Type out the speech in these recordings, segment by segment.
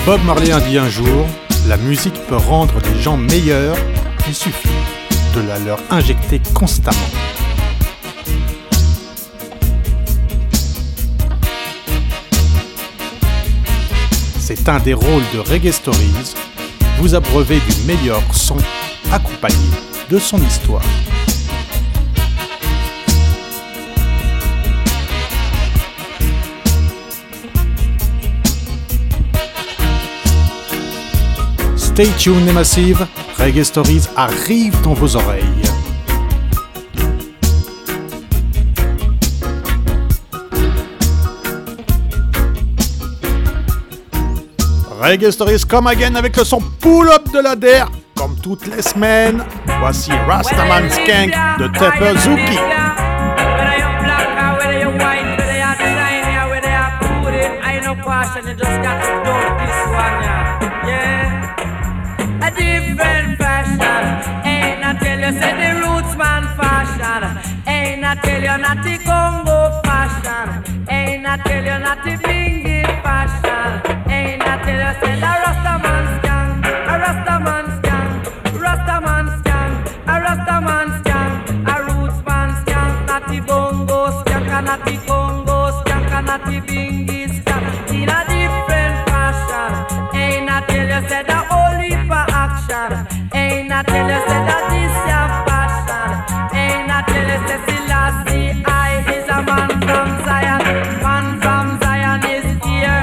Bob Marley a dit un jour, la musique peut rendre les gens meilleurs, il suffit de la leur injecter constamment. C'est un des rôles de Reggae Stories, vous abreuver du meilleur son accompagné de son histoire. Stay tuned les massives, Reggae Stories arrive dans vos oreilles. Reggae Stories come again avec le son pull-up de la DER, comme toutes les semaines. Voici Rastaman Skank de Tepper Zuki. A different fashion, ain't I tell you, say the roots man fashion, ain't I tell you, not the Congo fashion, ain't I tell you, not the Bingy fashion, ain't I tell you, say the Rastaman skank, a Rastaman skank, Rastaman skank, a Rastaman skank, a roots man skank, not the Bongo skank, not the Congo skank, not the Bingy skank, in a different fashion, ain't I tell you, say the ain't I tell you say that this your passion. Ain't I tell you say Selassie I is a man from Zion. Man from Zion is here.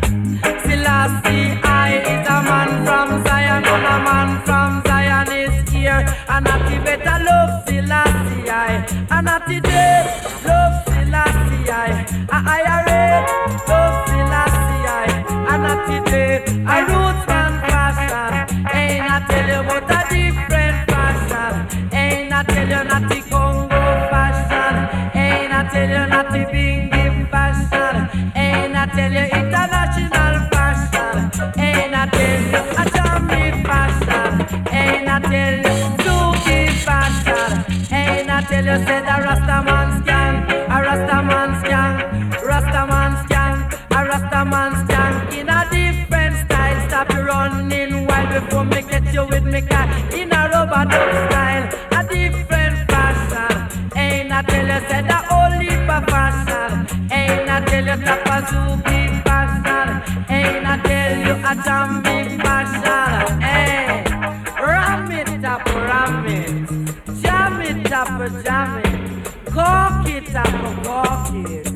Selassie I is a man from Zion. And a man from Zion is here. And not the better love Selassie I. And not the dead love Selassie I read love Selassie I. And not the dead I roots man fashion. Ain't I tell you about a different fashion. Ain't I tell you not the Congo fashion. Ain't I tell you not the Bingy fashion. Ain't I tell you international fashion. Ain't I tell you a Jamaican fashion. Ain't I tell you Zuki fashion. Ain't I tell you say the Rastaman skank, a Rastaman skank, Rastaman skank, a Rastaman skank in a different style. Stop running wild before me get you with me car in a rubber duck style, a different fashion. Ain't I tell you say the only fashion. Ain't I tell you Tapazuki fashion. Ain't I tell you a Jamaican fashion. Hey, ram it up, jam it up, jam it, cock it up, cock it.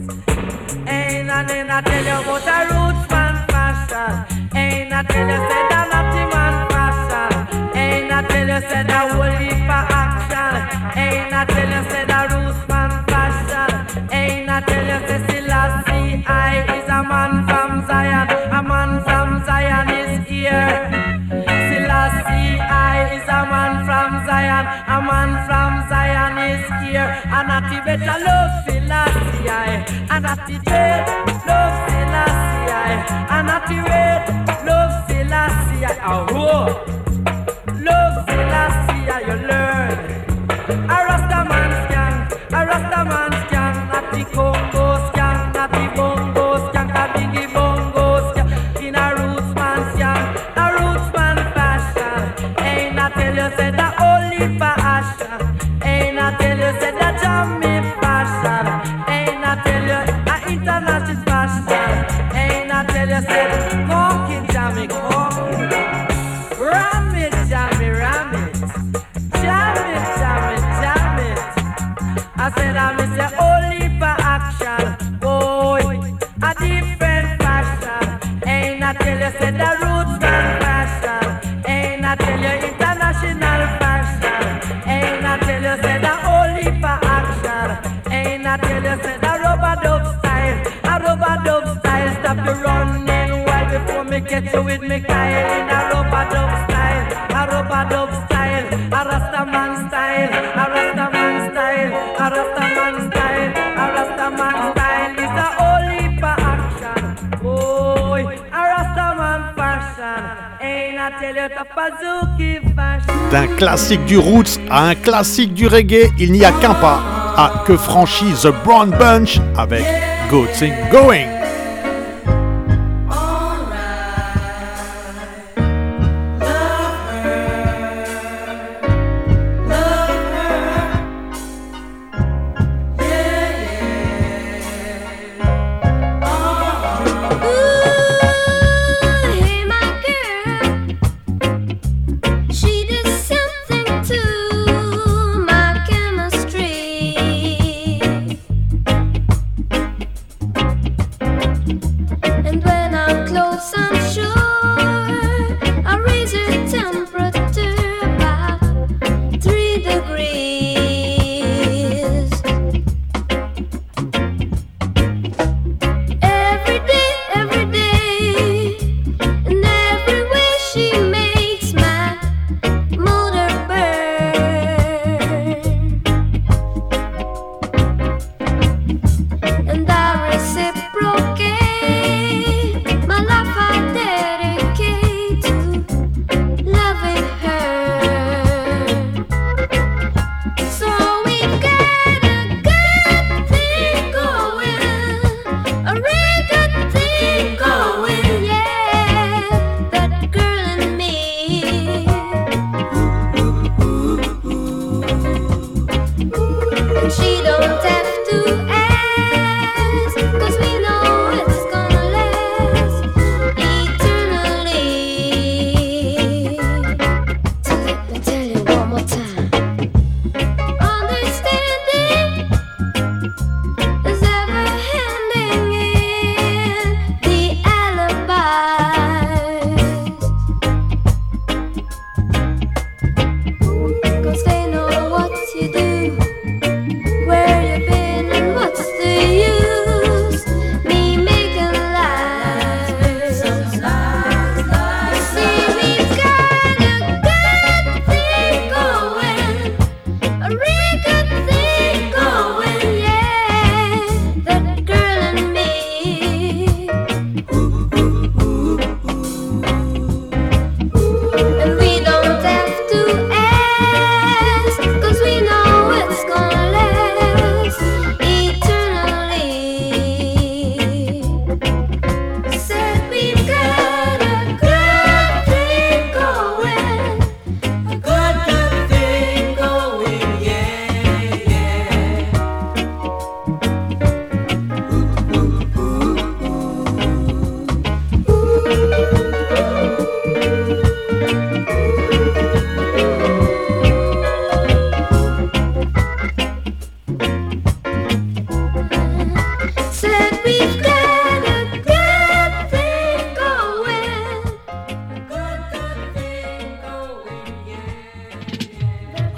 Ain't I then I tell you about a roots man fashion. Ain't I tell you say that naughty man fashion. Ain't I tell you say that holy for action. Ain't I tell you say that roots man fashion. Ain't I tell you say Selassie I is a man from Zion. A man from Zion is here. Selassie I is a man from Zion. A man from Zion is here. And not the better love Selassie I. And not the dead love Selassie I. And not the red love Selassie I. Oh, love Selassie I, you learn. A Rastaman skank, a Rastaman skank. Not the Congo skank, not the Bongo skank. A Bingy Bongo skank. In a roots man skank, a roots man fashion. Ain't I tell you say that only fashion. Ain't I tell you say that Jamaican fashion. Ain't I tell you a international fashion. Ain't I tell you say cocky Jamaican cocky. Ram it, jam it, ram it. Jam it, jam it, jam it. I said I miss the only for action. Boy, a different fashion. Ain't I tell you say the roots man fashion. Ain't I tell you international fashion. Ain't I tell you say the only for action. Ain't I tell you say the rubber dub style. A rubber dub style. Stop you running wild before me get you with me Kyle. In a rubber dub style. A rubber dub style. A Rastaman style. A Rastaman style. A Rastaman style. A Rastaman style is the only for action. Boy, a Rastaman fashion. Ain't I tell you the Pazuki fashion. D'un classique du roots à un classique du reggae, il n'y a qu'un pas. Que franchit The Brown Bunch avec Good Thing Going.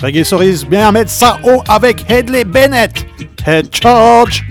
Reggae Stories, bien mettre ça haut avec Hedley Bennett. Head Charge.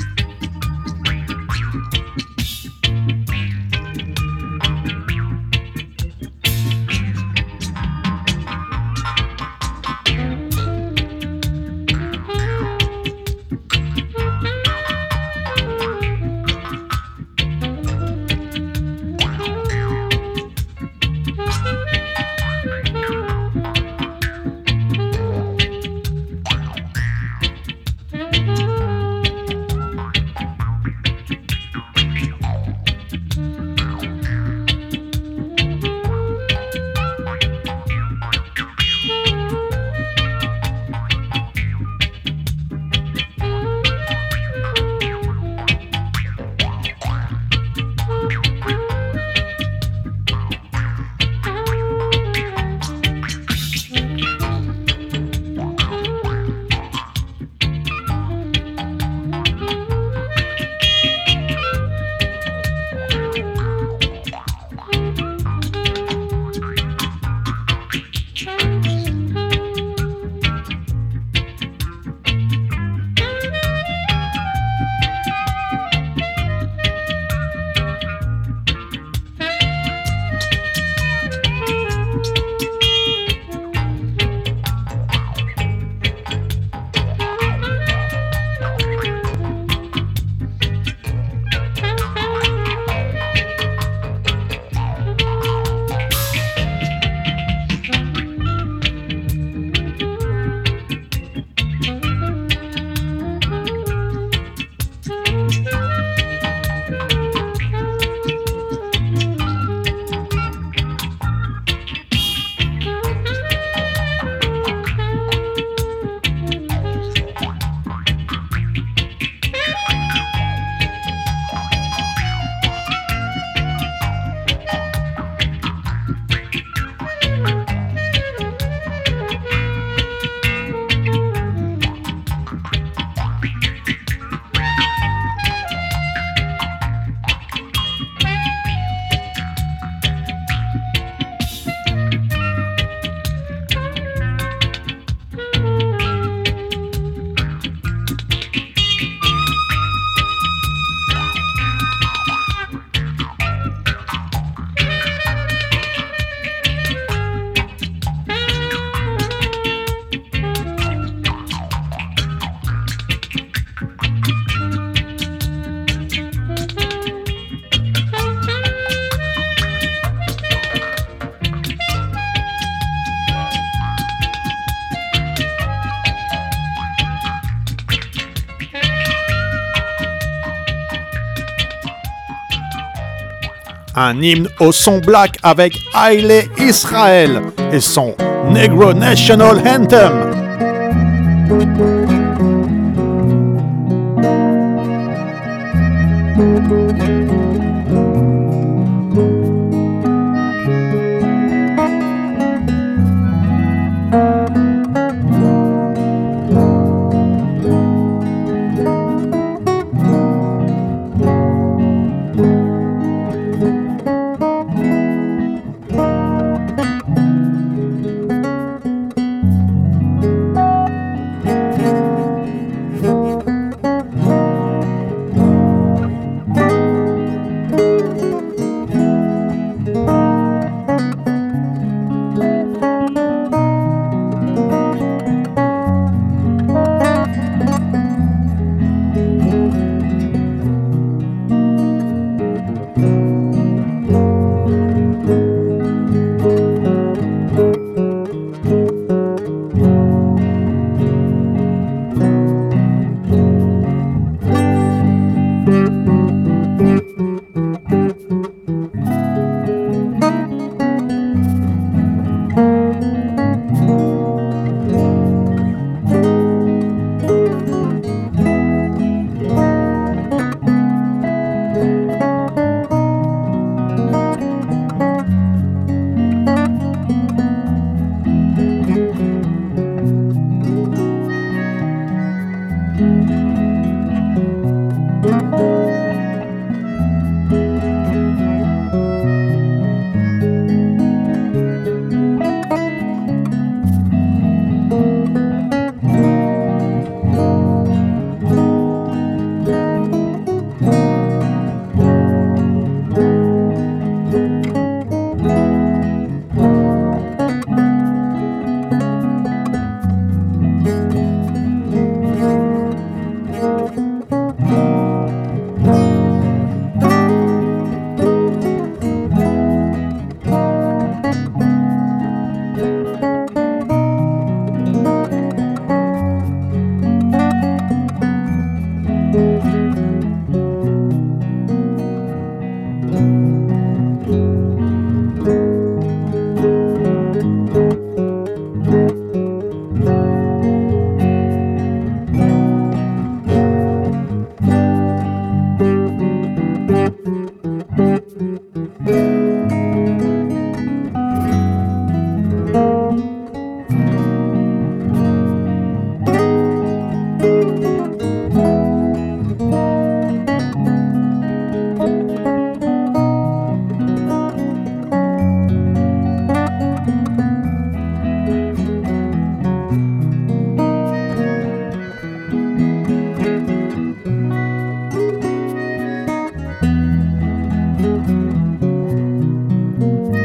Un hymne au son black avec Haile Israel et son Negro National Anthem.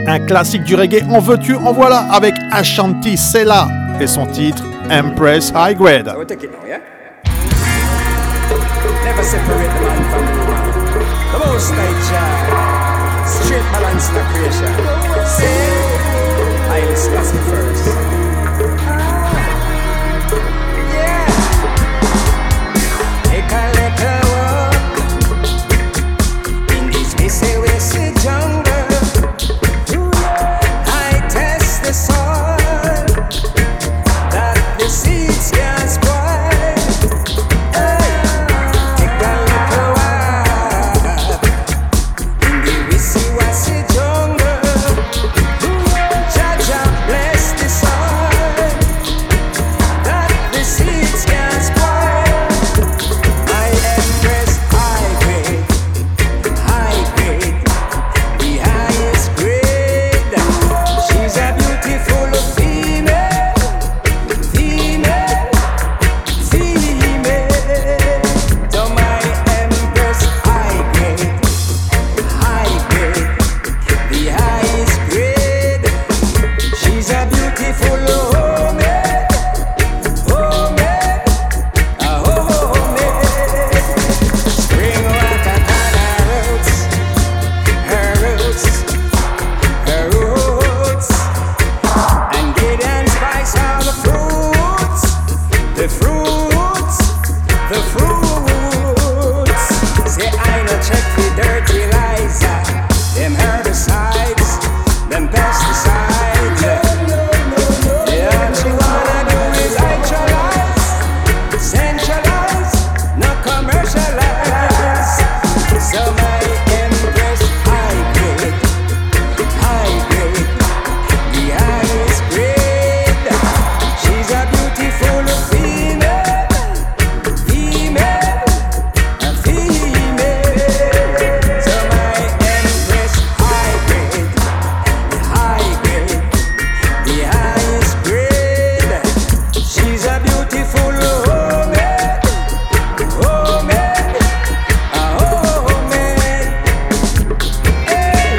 Un classique du reggae, en veux-tu, en voilà, avec Ashanti Sela et son titre Empress High Grade. So we take it now, yeah? Never separate the man from the woman. The most night child, straight balance in the creation. Say, I discuss it first. Yeah. Take a little walk in this messy jungle. I test the soil that the seeds can spoil. Take a little walk in the wishy-washy jungle. Jaja bless the soil that the seeds can spoil. I embrace high grade, the highest grade. She's a beautiful female. To my empress, high grade, the highest grade. She's a beautiful homemade, spring water on her roots, and get and spice all the fruits. Say I no check the dirty lies, them herbicides, them pesticides. Yeah, she wanna do is actualize, centralize, not commercialize. So my empress high grade, the highest grade. She's a beautiful female. So my empress high grade, the highest grade. She's a beautiful homemade. Hey.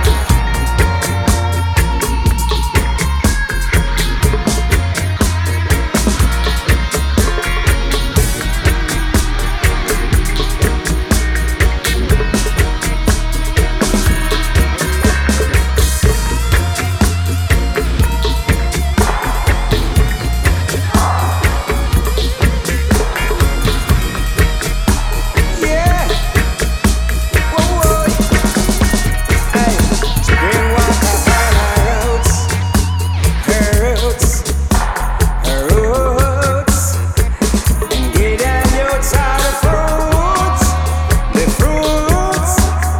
Yeah. Whoa. Hey. Spring water on her roots, and get them roots are the fruits.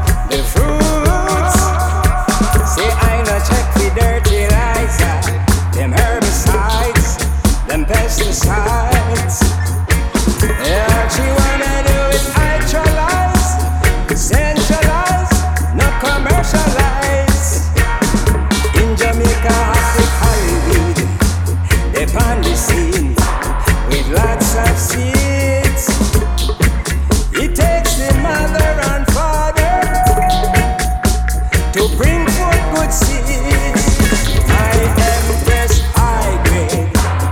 Say I no check the dirty lies, them herbicides, them pesticides. Yeah, she wanna do it actualize, centralize, not commercialize. In Jamaica, Africa, Hollywood, they on the scene with lots of seeds. It takes the mother and father to bring forth good seeds. I empress high grade,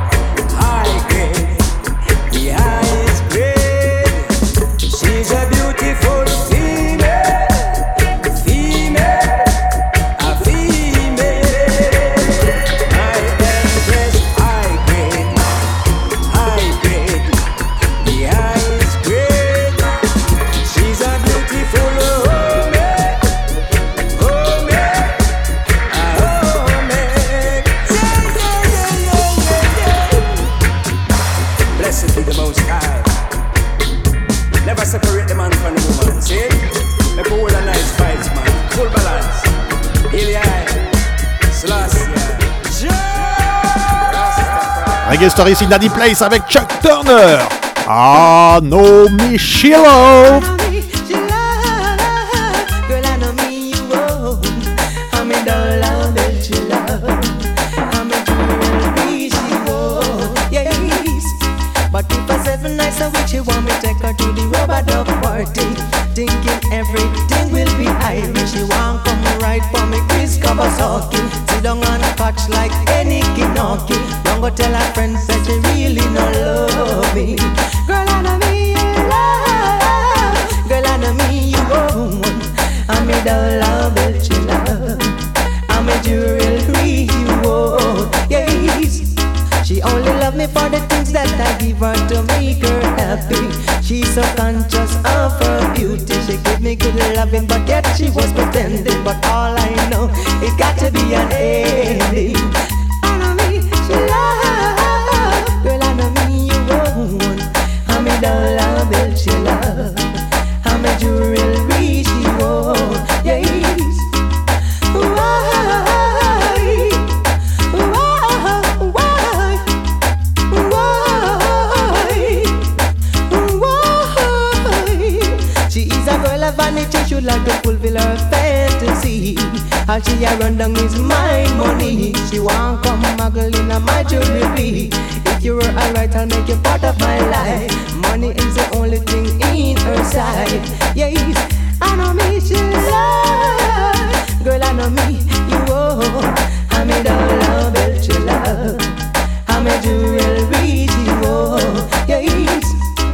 the highest grade. She's a beautiful female. I empress high grade, the highest grade. She's a beautiful homemade. Blessed be the Most High. Never separate the man from the woman. See? Make a whole a nice vibes, man. Full balance. Eli, Selassie, Reggae Stories in Daddy Place avec Chuck Turner. Ah, no, me she love. Girl, I know me you own. I'm in dollar that you love. I'm a jewelry she wore. Yes. But if I 7 nights a week, she want me take her to the rubber dub party. Thinking everything will be Irish. She want come right for me, Chris. Kawasaki. Sit down and catch like any Kinoki. Don't go tell her friends that she really no love me. Girl, I know me you love. Girl, I know me you own. I'm a dollar bill she love. I'm a jewelry you own. Yes. She only love me for the things that I give her to make her happy. She's so conscious of her beauty. She give me good loving, but yet she was pretending. But all I know, it got to be an ending. I know me, she love. Girl, I know me, you own. I'm a dollar bill, she love. I'm a jewelry, she own. Yes. Vanity should like to fulfill her fantasy. All she a run down is my money. She won't come muggle in my jewelry. If you were alright, I'll make you part of my life. Money is the only thing in her side. Yes, I know me, she love. Girl, I know me, you owe. I'm a dollar bill, she love. I'm a jewelry, she owe. Yes.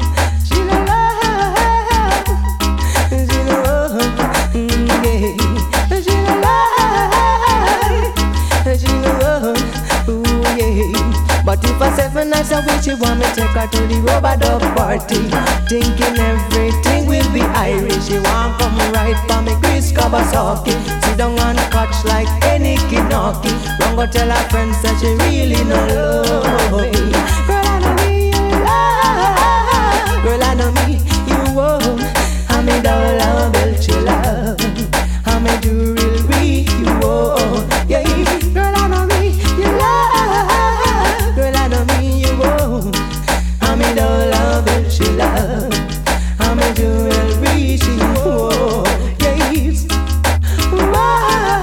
But if I 7 nights a week, she want me take her to the rubber dub party. Thinking everything will be Irish. She want come right for me Chris Kawasaki. Sit down and catch like any Kinoki. Don't go tell her friends that she really no love me. Girl, I know me, you love. Girl, I know me, you won't. I'm a dollar bill, she love. I'm a jewelry, you won't. Yeah, girl, I know me, you love. Girl, I know me, you won't. I'm a dollar bill, she love. I'm a jewelry, she won't. Yes. Why?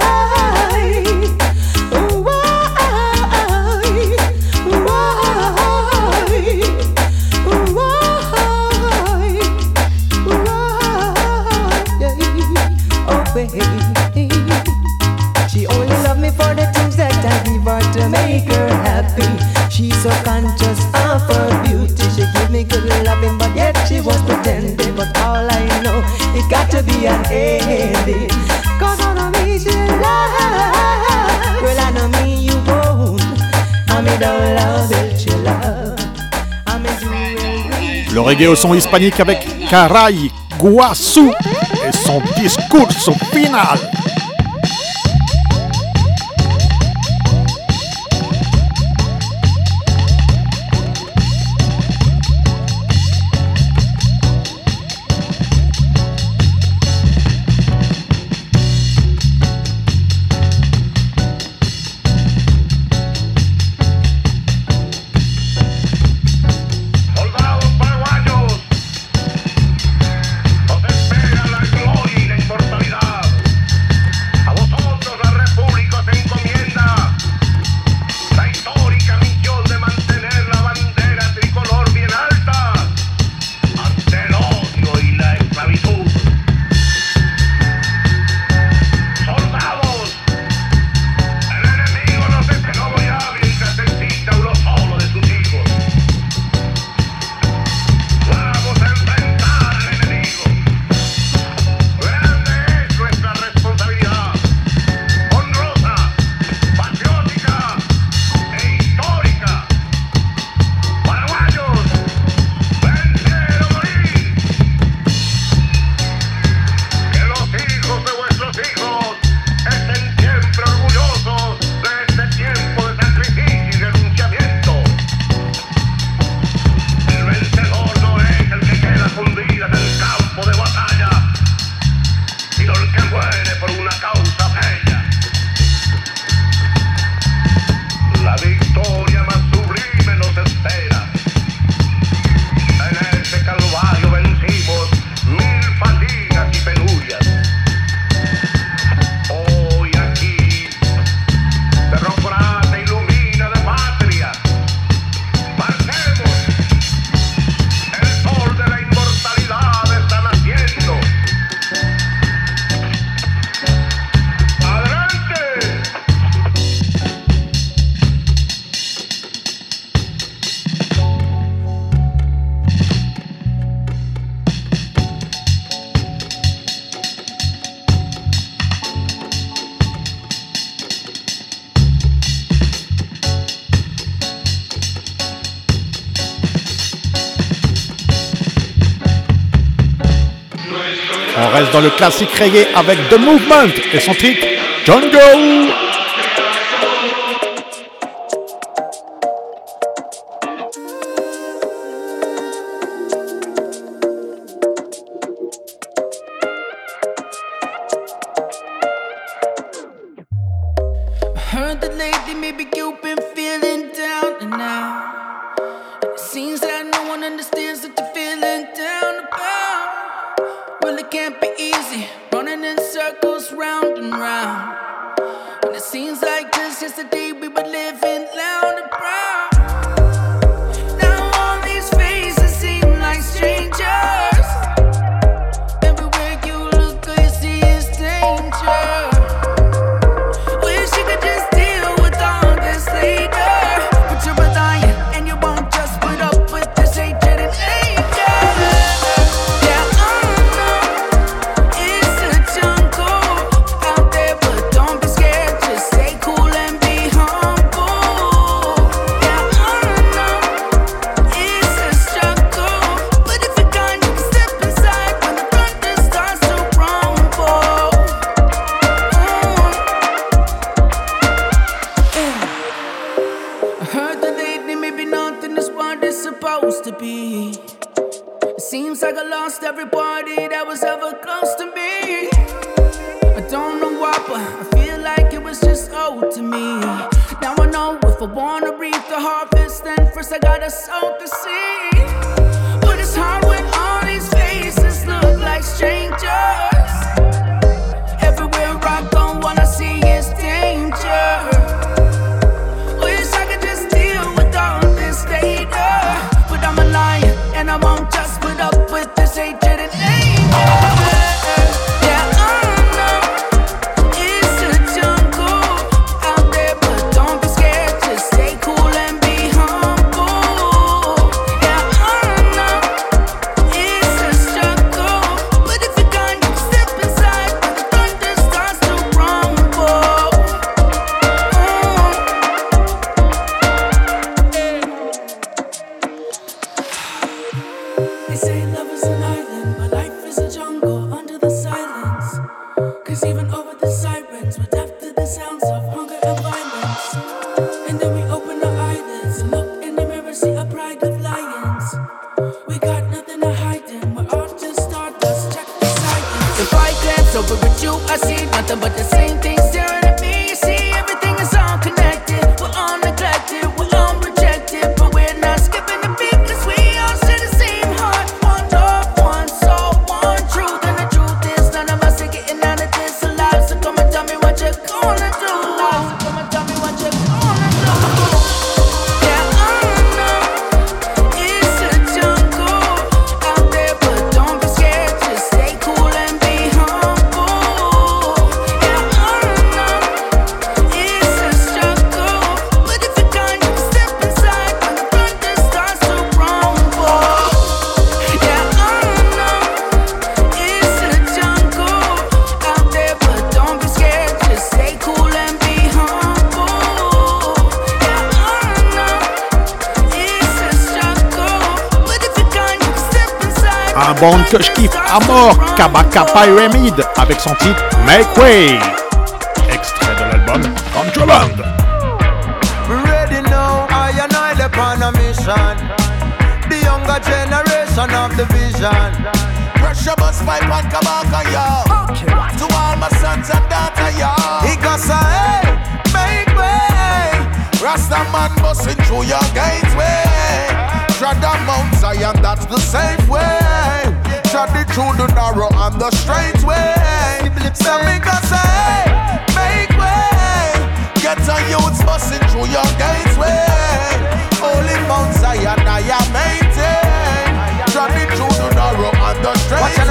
She only love me for the things that I give her to make her happy. She's so conscious of her beauty. She give me good loving, but yet she was pretending. But all I know, it got to be an ending. Cause I know me, she love. Girl, I know me, you won't. I'm a dollar bill, she love. I'm a jewelry. Le reggae au son hispanique avec Caray Guasu et son discours final. reste dans le classique reggae avec The Movement et son titre Jungle. Heard that lately maybe you've been feeling down and out. It seems that no one understands that you're feeling down about. Well, it can't be easy, running in circles round and round. And it seems like just yesterday we were living loud and proud. Now all these faces seem like strangers. Everywhere you look, all you see is danger. To be. It seems like I lost everybody that was ever close to me. I don't know why, but I feel like it was just owed to me. Now I know if I wanna reap the harvest, then first I gotta sow the seed. But it's hard when all these faces look like strangers. Everywhere I go, all I see is danger. Wish I could just deal with all this later. I'm a lion, and I won't just put up with this hatred and anger. Yeah, I know it's a jungle out there, but don't be scared. Just stay cool and be humble. Yeah, I know it's a struggle, but if you're gone, you can step inside when the thunder starts to rumble. They say love is an island, but life is a jungle under the silence. Cause even over the sirens, we're deaf to the sounds of hunger and violence. And then we open our eyelids and look in the mirror, see a pride of lions. We got nothing to hide in, we're all just stardust, check the silence. If I glance over at you, I see nothing but the same thing staring at me. You see everything is all connected, we're all neglected, we're all rejected, but we're not skipping the beat cause we all share the same heart. One love, one soul, one truth, and the truth is none of us are getting out of this alive. So come and tell me what you're gonna do. So come and tell me what you're gonna do. Yeah, I know it's a jungle out there, but don't be scared. Just stay cool and be humble. Yeah, I know it's a struggle, but if you're gone, you can step inside when the thunder starts to rumble. Yeah, I know it's a jungle out there, but don't be scared. Just stay cool and be humble. Yeah, I know it's a struggle, but if you're gone, you can step inside. Un band que je kiffe à mort, Kabaka Pyramid, avec son titre Make Way. Extrait de l'album Contraband. Ready now, I and I upon a mission. The younger generation of the vision. Pressure bust pipe and Kabaka, yo. To all my sons and daughters, yo. He got say, hey, make way. Rasta man busting through your gateway. Tread the Mount Zion, that's the safe way. Tread it through the narrow and the straight way. So me got say, hey, make way. Get a youths busting through your gateway. Holy Mount Zion, I am maintain. Tread it through the narrow and the straight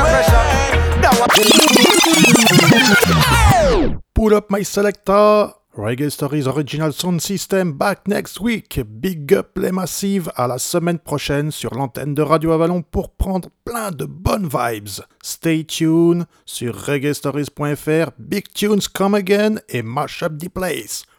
way. Pull Up My Selector, Reggae Stories Original Sound System back next week. Big up les massives, à la semaine prochaine sur l'antenne de Radio Avalon pour prendre plein de bonnes vibes. Stay tuned sur reggaestories.fr, Big Tunes Come Again et Mash Up the Place.